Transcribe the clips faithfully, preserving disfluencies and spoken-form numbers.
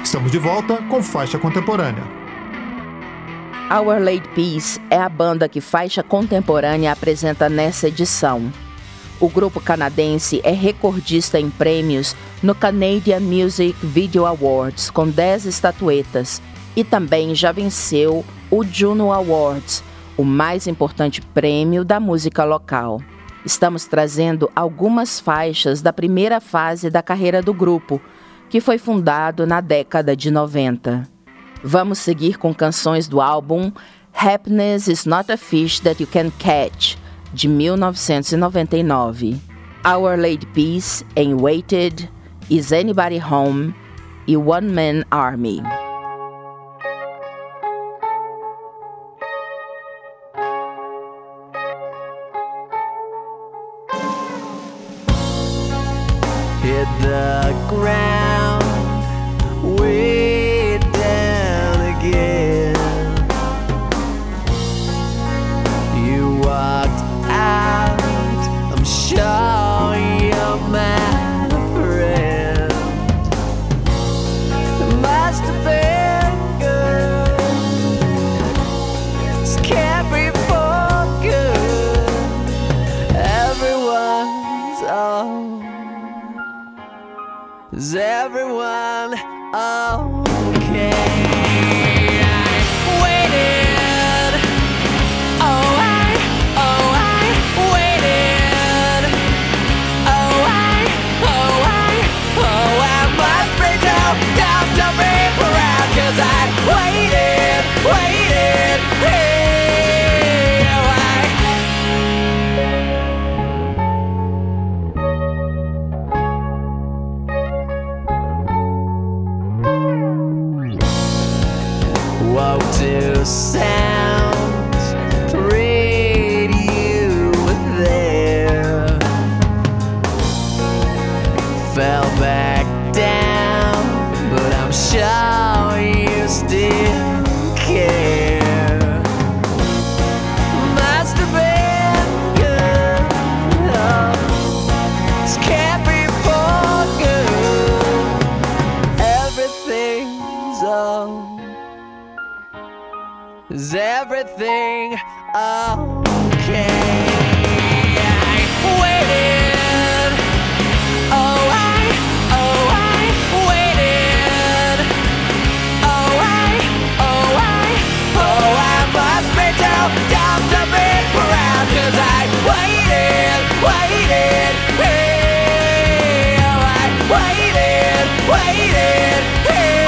Estamos de volta com Faixa Contemporânea. Our Lady Peace é a banda que Faixa Contemporânea apresenta nessa edição. O grupo canadense é recordista em prêmios no Canadian Music Video Awards, com dez estatuetas, e também já venceu o Juno Awards, o mais importante prêmio da música local. Estamos trazendo algumas faixas da primeira fase da carreira do grupo, que foi fundado na década de noventa. Vamos seguir com canções do álbum Happiness is Not a Fish That You Can Catch, de mil novecentos e noventa e nove. Our Lady Peace em Waited, Is Anybody Home e One Man Army. Hit the ground, way down again. You walked out, I'm sure you're my friend. It must have been good, this can't be for good. Everyone's on. Is everyone okay? I waited. Oh, I, oh, I waited. Oh, I, oh, I, oh, I must be down, down to be proud, 'cause I waited, waited, hey, oh, I. Woke to sounds, prayed you were there. Fell back down, but I'm sure you still care. Must have been good, oh, this can't be for good. Everything's on. Is everything okay? I waited. Oh, I, oh, I waited. Oh, I, oh, I, oh, I must be down, down to be proud, 'cause I waited, waited, hey, oh, I waited, waited, hey.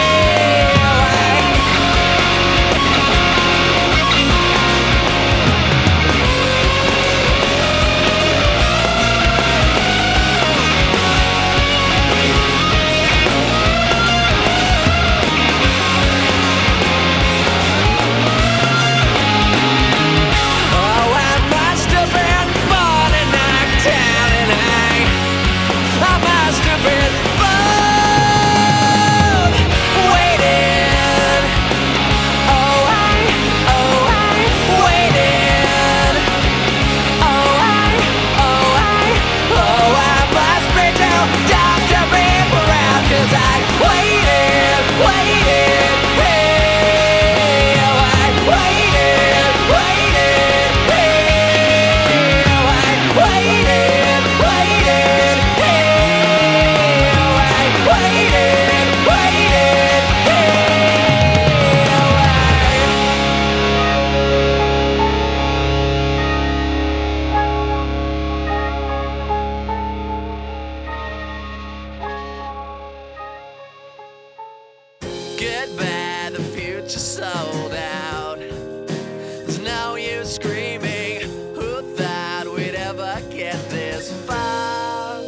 Goodbye, the future sold out. There's no use screaming. Who thought we'd ever get this far?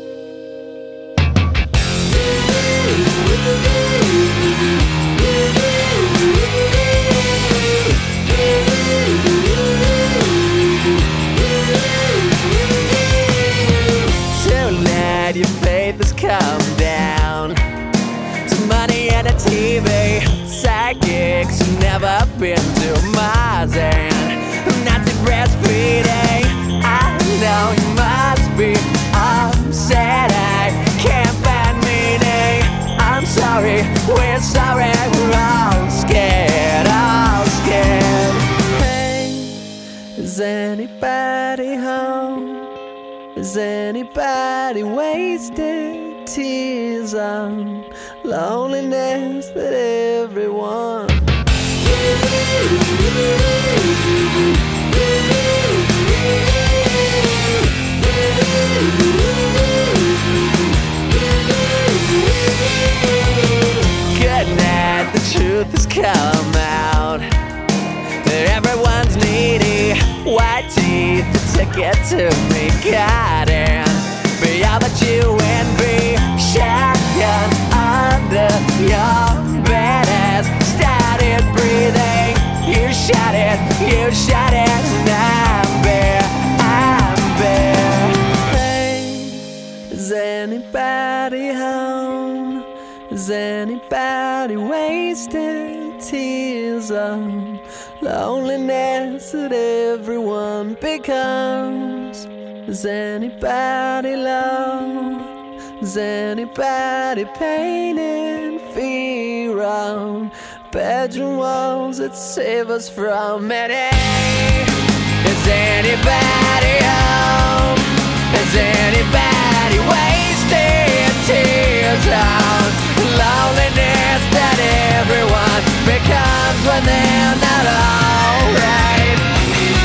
Tonight your faith has come down to money and a T V. Psychics who've never been to Mars and Nazi breastfeeding. I know you must be upset. I can't find meaning. I'm sorry, anybody wasting tears on loneliness that everyone good night, the truth has come out. Everyone's needy, white teeth, the ticket to me, God, and be all that you envy. Shotgun under your bed as started breathing. You shot it, you shot it, and I'm bare, I'm bare. Hey, is anybody home? Is anybody wasting tears on loneliness that everyone becomes? Is anybody low? Is anybody painting fear on bedroom walls that save us from it? Hey, is anybody home? Is anybody wasting tears on loneliness that everyone becomes when they're not alright?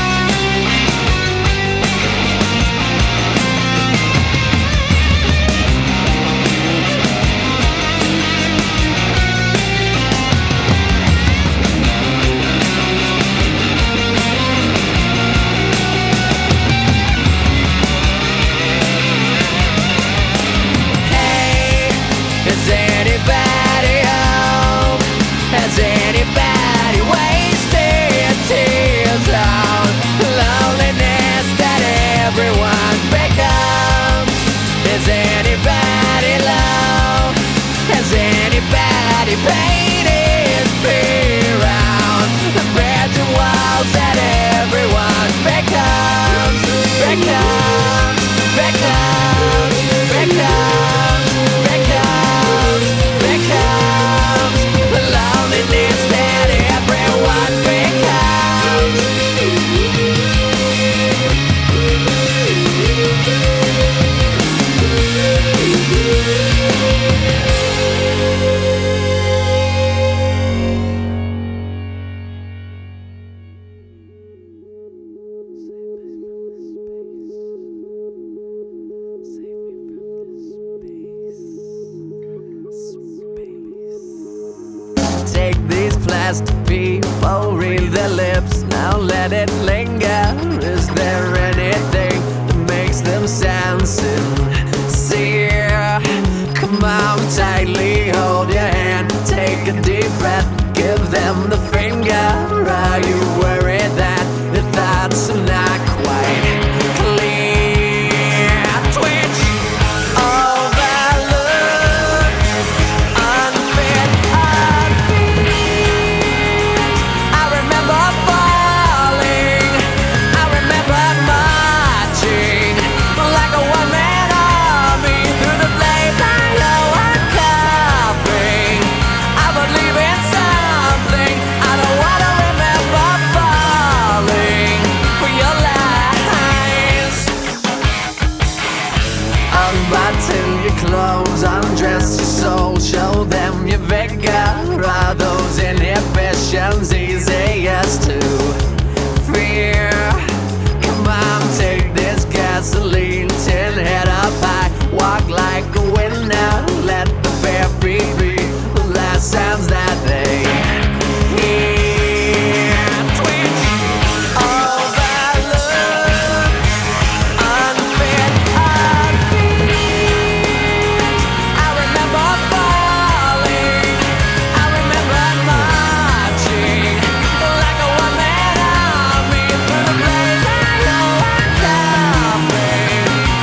Is anybody home? Has anybody wasted tears on loneliness that everyone becomes? Is anybody low? Has anybody painted fear on the bedroom walls that everyone becomes? Becomes, becomes, becomes, becomes, becomes the loneliness that everyone becomes. Take these plastic people, read their lips, now let it linger. Is there anything that makes them sound sincere? Come on, tightly hold your hand, take a deep breath, give them the finger. Are you worried that your thoughts are not quite clear? Twitch, overlook, unfit, unfit. I remember falling, I remember marching like a one-man army through the flames. I know I'm coughing, I believe in something. I don't wanna remember falling for your lies. Unbutton your clothes, undress your soul, show them your vigor. Are those inhibitions easiest to fear? Come on, take this gasoline tin, head up high, walk like a winner. Let the bare feet be the last sounds that they hear. Twitch, overlook, unfit, unfit. I remember falling, I remember marching like a one-man army through the blaze. I know I'm coming.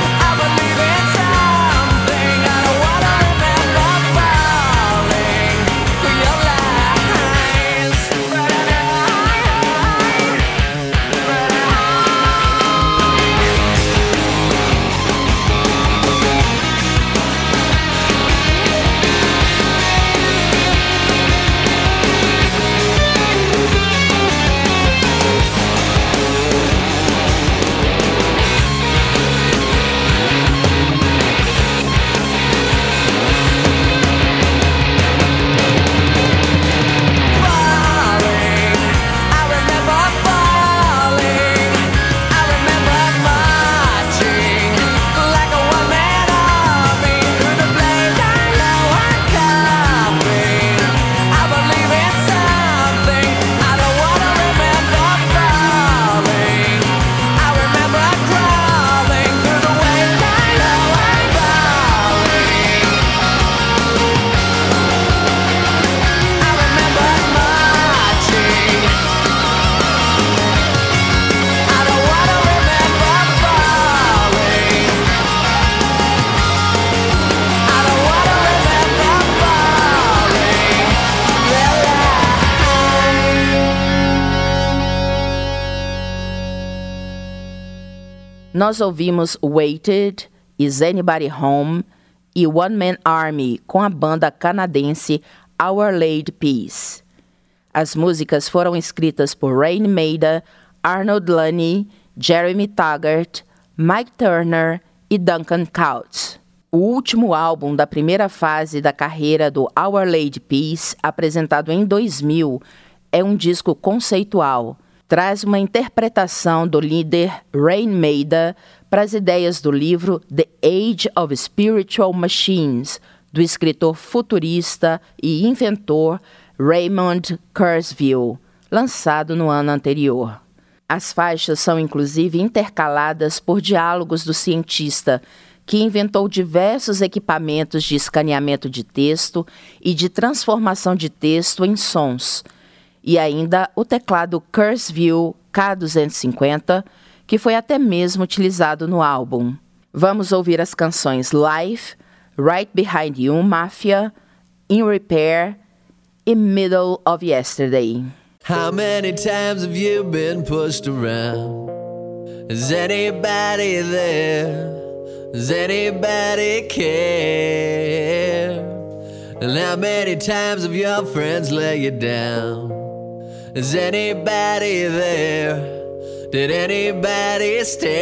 Nós ouvimos Waited, Is Anybody Home e One Man Army com a banda canadense Our Lady Peace. As músicas foram escritas por Rain Maida, Arnold Lunny, Jeremy Taggart, Mike Turner e Duncan Coutts. O último álbum da primeira fase da carreira do Our Lady Peace, apresentado em dois mil, é um disco conceitual. Traz uma interpretação do líder Rain Maida para as ideias do livro The Age of Spiritual Machines, do escritor futurista e inventor Raymond Kurzweil, lançado no ano anterior. As faixas são inclusive intercaladas por diálogos do cientista, que inventou diversos equipamentos de escaneamento de texto e de transformação de texto em sons, e ainda o teclado Kurzweil K duzentos e cinquenta, que foi até mesmo utilizado no álbum. Vamos ouvir as canções Life, Right Behind You, Mafia, In Repair e Middle of Yesterday. How many times have you been pushed around? Is anybody there? Does anybody care? And how many times have your friends let you down? Is anybody there? Did anybody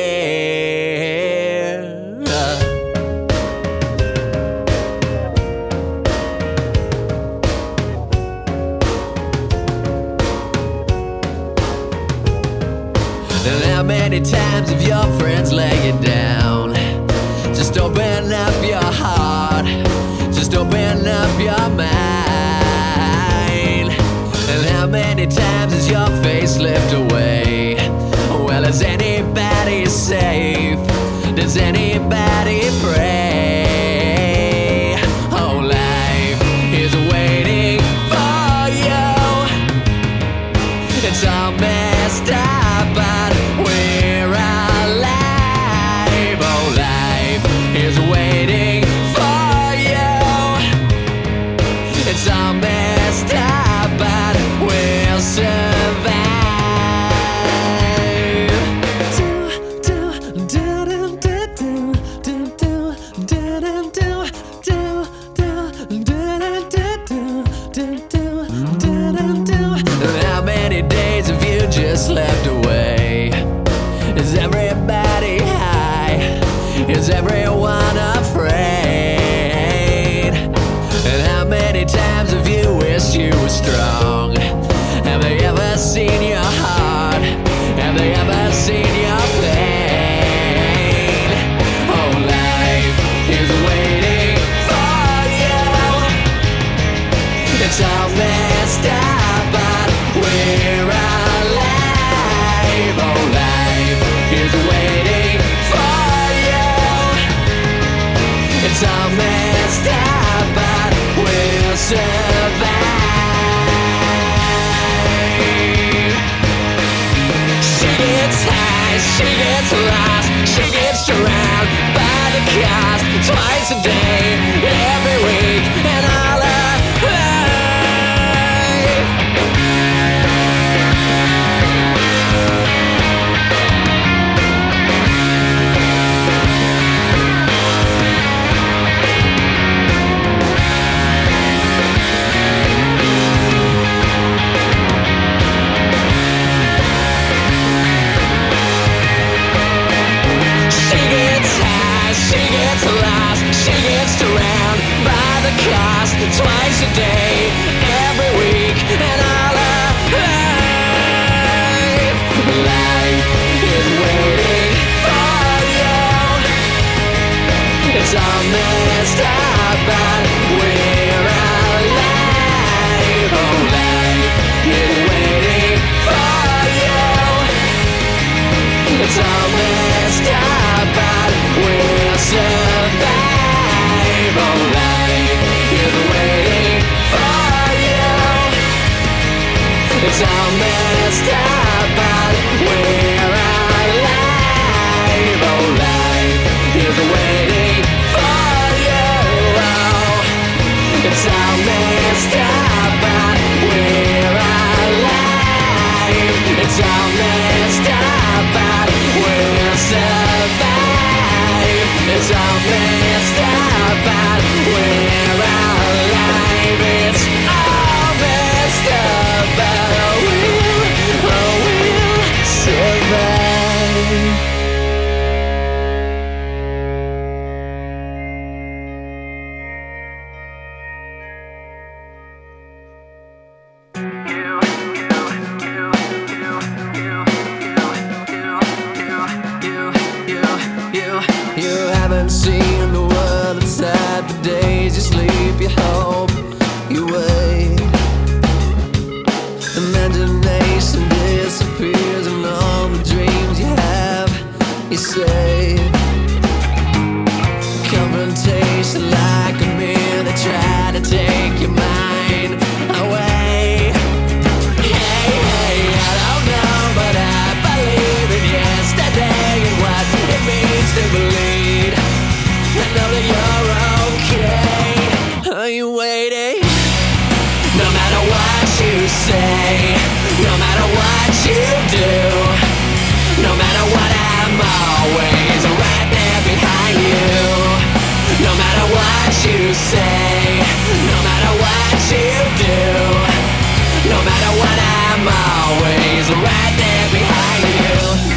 stare? Uh. And how many times have your friends let you down? Just open up your heart, just open up your mind. And how many times has your face slipped away? Well, is anybody safe? Does anybody pray? Oh, life is waiting for you. It's all messed up, but we're alive. Oh, life is waiting for you. It's all messed up, but we'll survive. How many days have you just slept away? Is everybody high? Is everyone afraid? And how many times have you wished you were strong? Have they ever seen your heart? Have they ever seen your pain? Oh, life is waiting for you. It's all messed up, but we're alive. Oh, life is waiting for you. It's all messed up, but we'll survive. She gets high, she gets lost, she gets drowned by the cost twice a day, every week, and all her life. Twice a day, every week, and all her life. Life is waiting for you. It's all messed up, but we're alive. Oh, life is waiting for you. It's all messed up, but we'll survive. Oh, life is waiting for you. It's all messed up, but we're alive. Oh, life is waiting for you. Oh, it's all messed up, but we're alive. It's all messed up, but we'll survive. messed up, but we're alive. It's all messed up, but we'll, oh, we'll survive. You haven't seen the world inside the days you sleep, you hope, you wait. Imagination disappears and all the dreams you have, you say. Confrontation like a mirror, they try to take your mind away. Hey, hey, I don't know, but I believe in yesterday and what it means to believe. I know that you're okay. Are you waiting? No matter what you say, no matter what you do, no matter what, I'm always right there behind you. No matter what you say, no matter what you do, no matter what, I'm always right there behind you.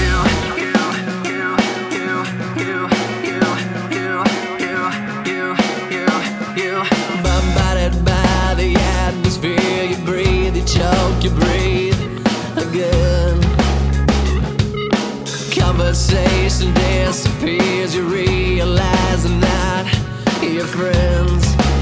Bombarded by the atmosphere, you breathe, you choke, you breathe again. Conversation disappears, you realize they're not your friends.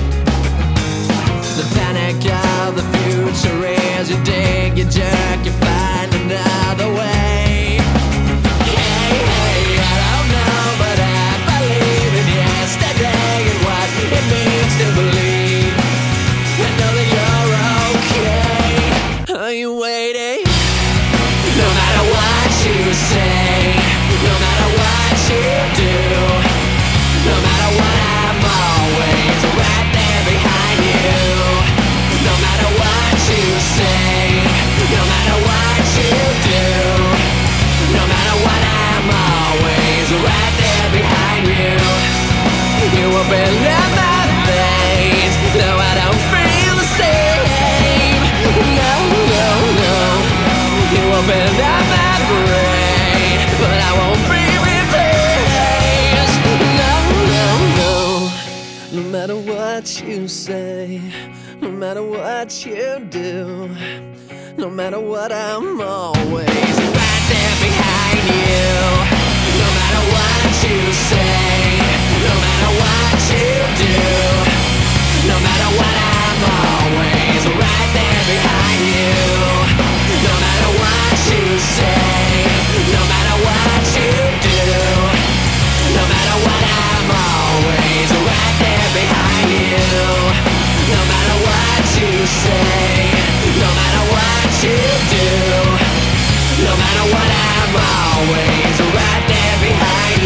The panic of the future is you dig, you jerk, you find another way. Hey, hey, I don't know, but I believe in yesterday and what it means to believe. I know that you're okay. Are you waiting? No matter what you say, no matter what you do, no matter what, I'm always right there behind you. No matter what you say, no matter what you do, no matter what, I'm always right there behind you. You open up my face, no, I don't feel the same. No, no, no. You open up my brain, but I won't be replaced. No, no, no. No matter what you say, no matter what you do, no matter what, I'm always right there behind you. No matter what you say, no matter what you do, no matter what, I'm always right there behind you. No matter what you say, no matter what you do, no matter what, I'm always right there behind you. No matter what you say, no matter what you do, no matter what, I'm always right there behind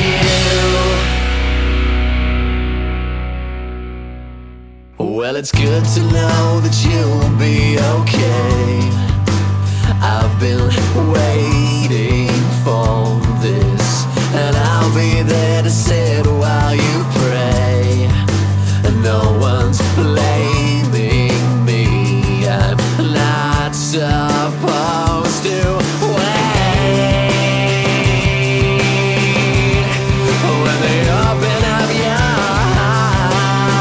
you. Well, it's good to know that you'll be okay. I've been waiting for this, and I'll be there to sit while you pray. And no one's blaming me, I'm not supposed to wait. When they open up your heart,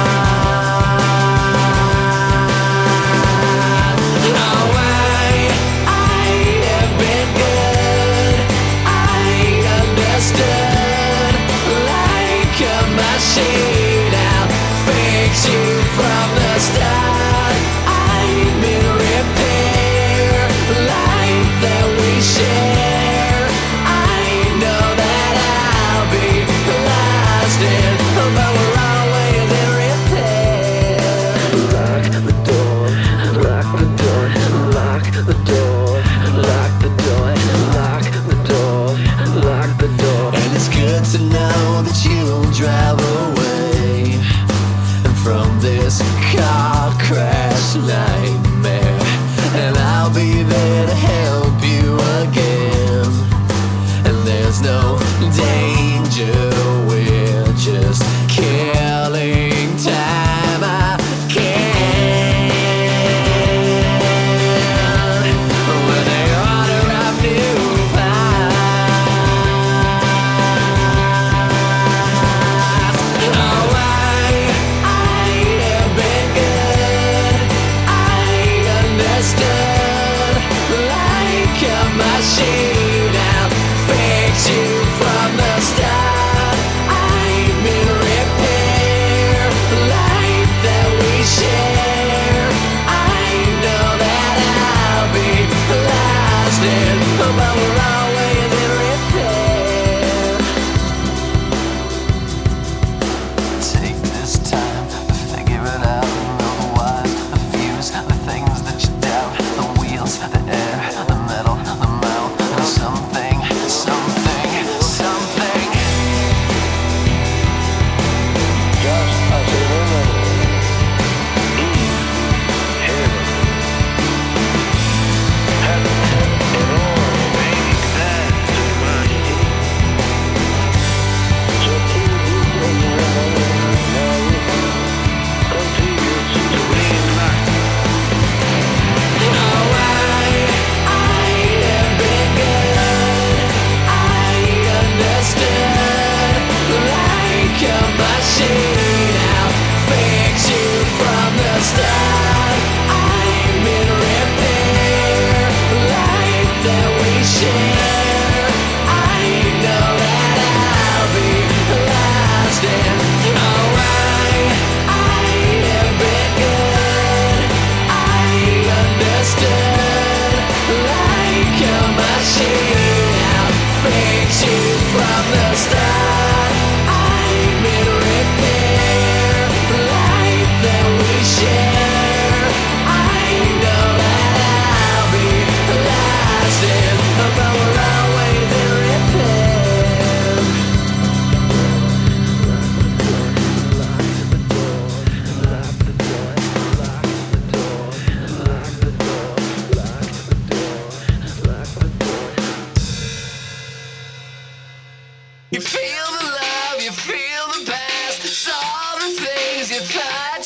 oh, I, I have been good, I understood, like a machine, I'll fix you from the start. I'm in repair, life that we share. I know that I'll be lost in, but we're always in repair. Lock the door, lock the door, lock the door, lock the door, lock the door, lock the door. And it's good to know that you'll drive away from this car crash nightmare, and I'll be there to help you again. And there's no danger, we're just kidding.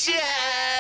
thought you had.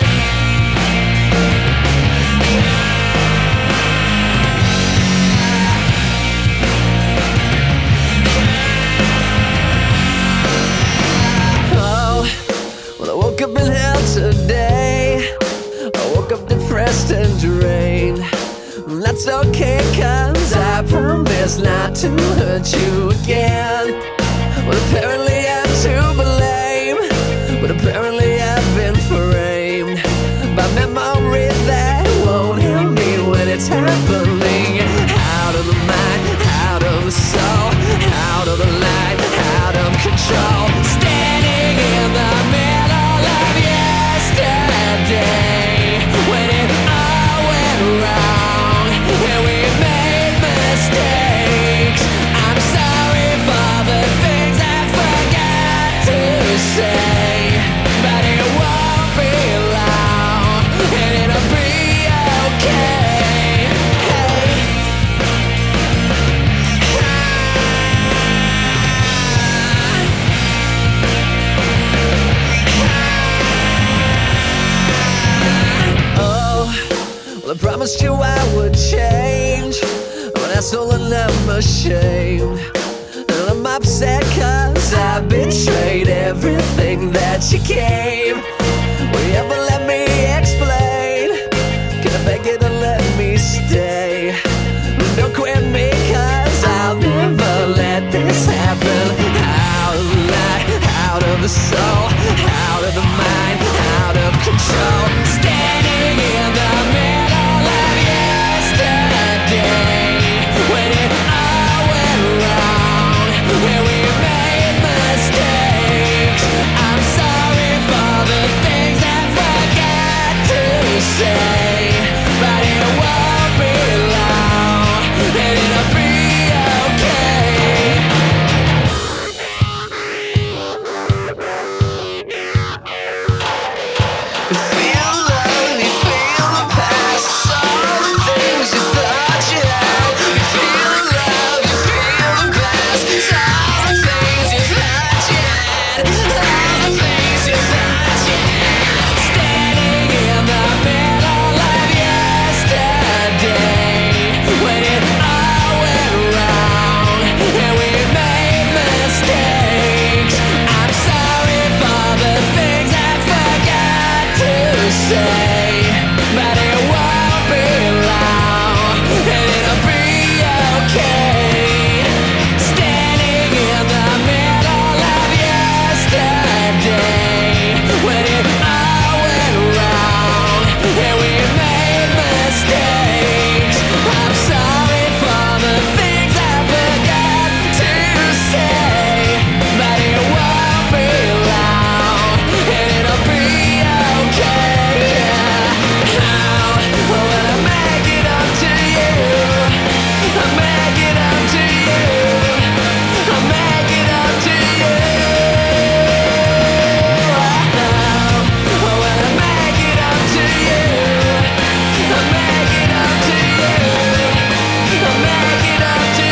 I woke up in hell today. I woke up depressed and drained. That's okay, cause I promise not to hurt you again. Well, apparently I'm to blame, but apparently I've been framed by memory that won't help me when it's happening. Out of the mind, out of the soul, out of the light, out of control. Standing in the middle of yesterday, when it all went wrong, when we made mistakes. I'm sorry for the things I forgot to say, but it won't be long, and it'll be okay. Hey. I promised you I would change. I'm an asshole and I'm ashamed, and I'm upset cause I betrayed everything that you gave. Will you ever let me explain? Can I beg you to let me stay? Don't quit me cause I'll never let this happen. Out of the light, out of the soul, out of the mind, out of control. Standing in the middle of yesterday, when it all went wrong, when we made mistakes. I'm sorry for the things I forgot to say, but it won't be long, and it'll be okay. Feel love, you feel the past, all the things you thought you had. You feel love, you feel the past, all the things you thought you had, all the things you thought you had. Standing in the middle of yesterday, when it all went wrong, and we made mistakes. I'm sorry for the things I forgot to say, but it won't be long, and it'll be okay. Standing in the middle of yesterday, when it all went wrong, and we made mistakes. I'm sorry for the things I forgot to say, but it won't be long, and it'll be okay. How will I make it up to you? I'll make it up to you. I'll make it up to you. How will I make it up to you? I'll make it up to you. I'll make it up to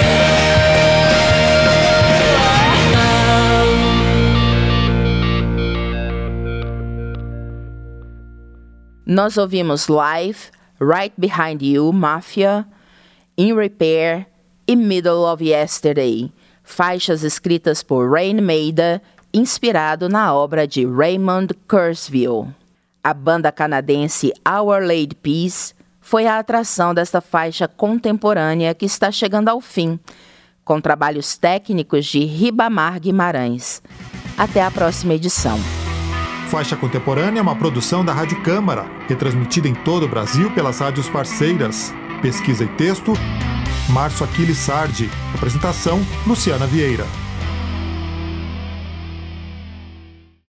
you. Nós ouvimos Live, Right Behind You, Mafia, In Repair e Middle of Yesterday, faixas escritas por Rain Maida, inspirado na obra de Raymond Kurzweil. A banda canadense Our Lady Peace foi a atração desta faixa contemporânea que está chegando ao fim, com trabalhos técnicos de Ribamar Guimarães. Até a próxima edição. Faixa Contemporânea é uma produção da Rádio Câmara, retransmitida em todo o Brasil pelas rádios parceiras. Pesquisa e texto, Márcio Aquiles Sardi. Apresentação, Luciana Vieira.